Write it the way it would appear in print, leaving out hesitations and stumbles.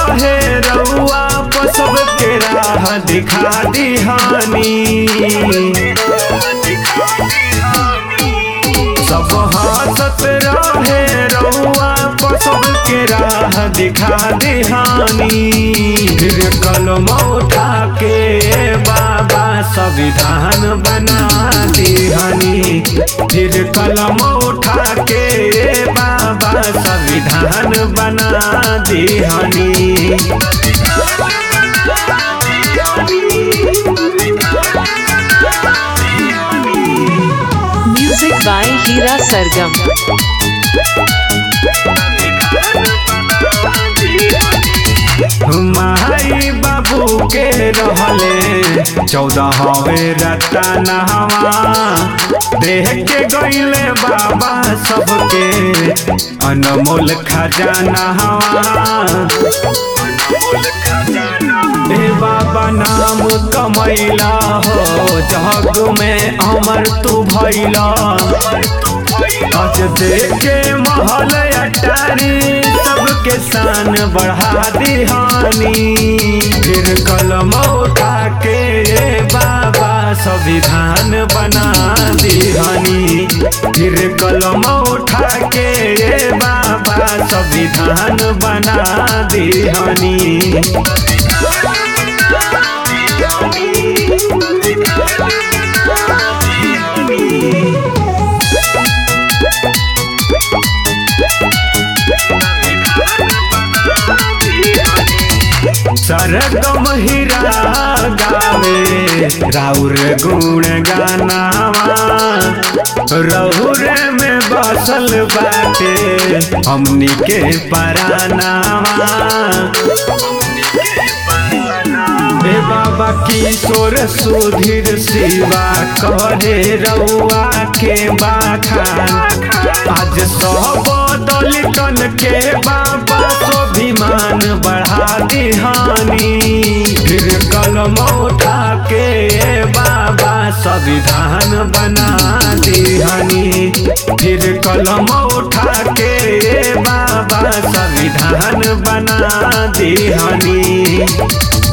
रहे रउआ पर सबके राह दिखा दिहानी। सब हंसत रहे रउआ पर सबके राह दिखा दिहानी। फिर कलम उठा के बाबा संविधान बना दिहानी। फिर कलम उठा के बाबा संविधान बना दिहानी। Music by Hira Sargam. माई बाबू के रहले 14 हवे रतनवा। देख के गईले बाबा सबके अनमोल खजानवा। ए बाबा नाम कमैला हो जग में अमर तू भैला। आज देखे महल अटारी सबके शान बढ़ा दिहानी। फिर कलम उठा के बाबा संविधान बना दिहानी। फिर कलम उठा के बाबा संविधान बना दिहानी। सरगम हीरा गावे राउर गुण गानावा। रहुर में बसल बाटे हमनी के परानावा। ए बाबा किशोर सुधीर शिवा करे रउआ के बाखान। आज सब दलितन के बाबा स्वाभिमान बढ़ा दिहानी। फिर कलम उठा के बाबा संविधान बना दिहानी। फिर कलम उठा के बाबा संविधान बना दिहानी।